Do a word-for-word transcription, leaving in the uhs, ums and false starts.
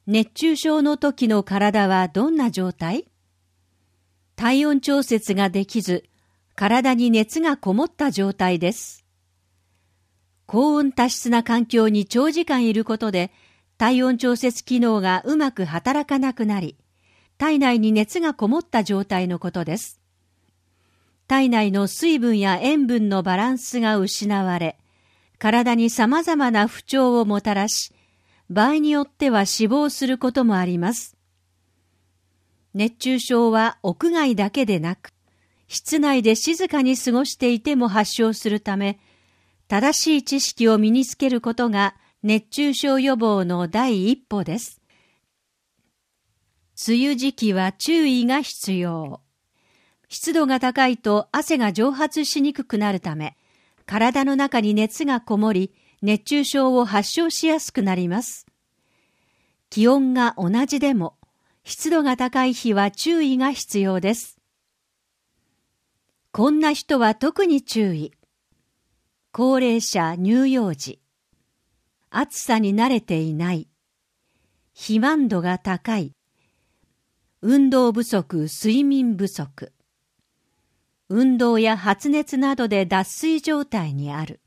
熱中症の時の体はどんな状態？体温調節ができず、体に熱がこもった状態です。高温多湿な環境に長時間いることで、体温調節機能がうまく働かなくなり、体内に熱がこもった状態のことです。体内の水分や塩分のバランスが失われ、体に様々な不調をもたらし、場合によっては死亡することもあります。熱中症は屋外だけでなく、室内で静かに過ごしていても発症するため、正しい知識を身につけることが熱中症予防の第一歩です。梅雨時期は注意が必要。湿度が高いと汗が蒸発しにくくなるため、体の中に熱がこもり、熱中症を発症しやすくなります。気温が同じでも、湿度が高い日は注意が必要です。こんな人は特に注意。高齢者、乳幼児。暑さに慣れていない。肥満度が高い。運動不足、睡眠不足。運動や発熱などで脱水状態にある。